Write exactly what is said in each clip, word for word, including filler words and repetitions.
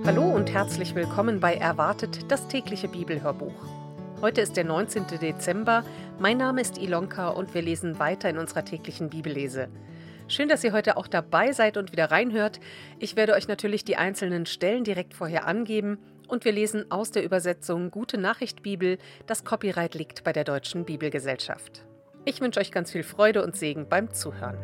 Hallo und herzlich willkommen bei Erwartet, das tägliche Bibelhörbuch. Heute ist der neunzehnte Dezember, mein Name ist Ilonka und wir lesen weiter in unserer täglichen Bibellese. Schön, dass ihr heute auch dabei seid und wieder reinhört. Ich werde euch natürlich die einzelnen Stellen direkt vorher angeben und wir lesen aus der Übersetzung Gute Nachricht Bibel. Das Copyright liegt bei der Deutschen Bibelgesellschaft. Ich wünsche euch ganz viel Freude und Segen beim Zuhören.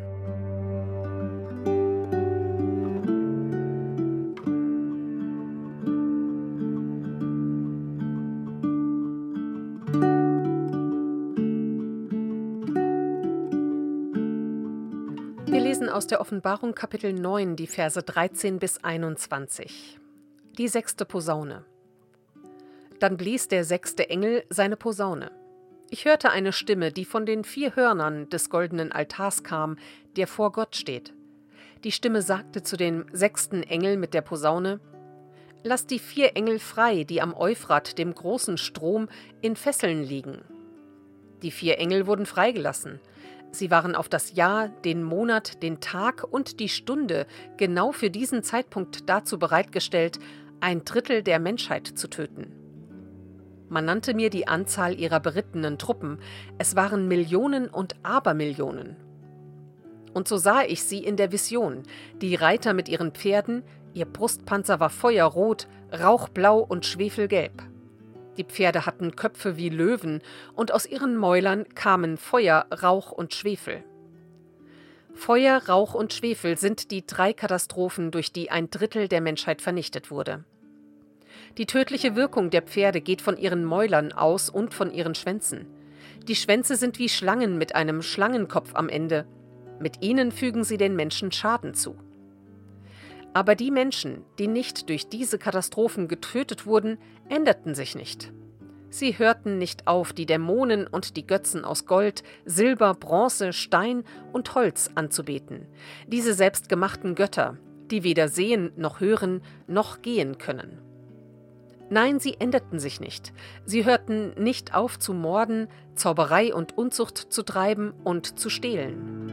Wir lesen aus der Offenbarung Kapitel neun, die Verse dreizehn bis einundzwanzig. Die sechste Posaune. Dann blies der sechste Engel seine Posaune. Ich hörte eine Stimme, die von den vier Hörnern des goldenen Altars kam, der vor Gott steht. Die Stimme sagte zu dem sechsten Engel mit der Posaune: Lass die vier Engel frei, die am Euphrat, dem großen Strom, in Fesseln liegen. Die vier Engel wurden freigelassen. Sie waren auf das Jahr, den Monat, den Tag und die Stunde genau für diesen Zeitpunkt dazu bereitgestellt, ein Drittel der Menschheit zu töten. Man nannte mir die Anzahl ihrer berittenen Truppen. Es waren Millionen und Abermillionen. Und so sah ich sie in der Vision, die Reiter mit ihren Pferden, ihr Brustpanzer war feuerrot, rauchblau und schwefelgelb. Die Pferde hatten Köpfe wie Löwen, und aus ihren Mäulern kamen Feuer, Rauch und Schwefel. Feuer, Rauch und Schwefel sind die drei Katastrophen, durch die ein Drittel der Menschheit vernichtet wurde. Die tödliche Wirkung der Pferde geht von ihren Mäulern aus und von ihren Schwänzen. Die Schwänze sind wie Schlangen mit einem Schlangenkopf am Ende. Mit ihnen fügen sie den Menschen Schaden zu. Aber die Menschen, die nicht durch diese Katastrophen getötet wurden, änderten sich nicht. Sie hörten nicht auf, die Dämonen und die Götzen aus Gold, Silber, Bronze, Stein und Holz anzubeten, diese selbstgemachten Götter, die weder sehen noch hören noch gehen können. Nein, sie änderten sich nicht. Sie hörten nicht auf zu morden, Zauberei und Unzucht zu treiben und zu stehlen.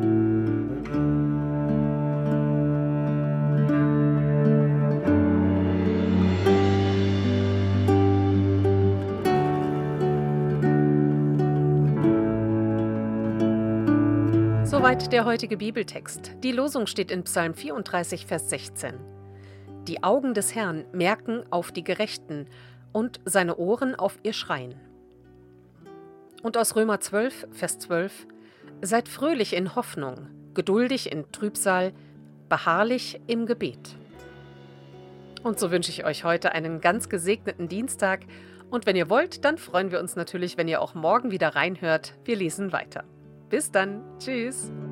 Soweit der heutige Bibeltext. Die Losung steht in Psalm vierunddreißig, Vers sechzehn. Die Augen des Herrn merken auf die Gerechten und seine Ohren auf ihr Schreien. Und aus Römer zwölf, Vers zwölf. Seid fröhlich in Hoffnung, geduldig in Trübsal, beharrlich im Gebet. Und so wünsche ich euch heute einen ganz gesegneten Dienstag. Und wenn ihr wollt, dann freuen wir uns natürlich, wenn ihr auch morgen wieder reinhört. Wir lesen weiter. Bis dann. Tschüss.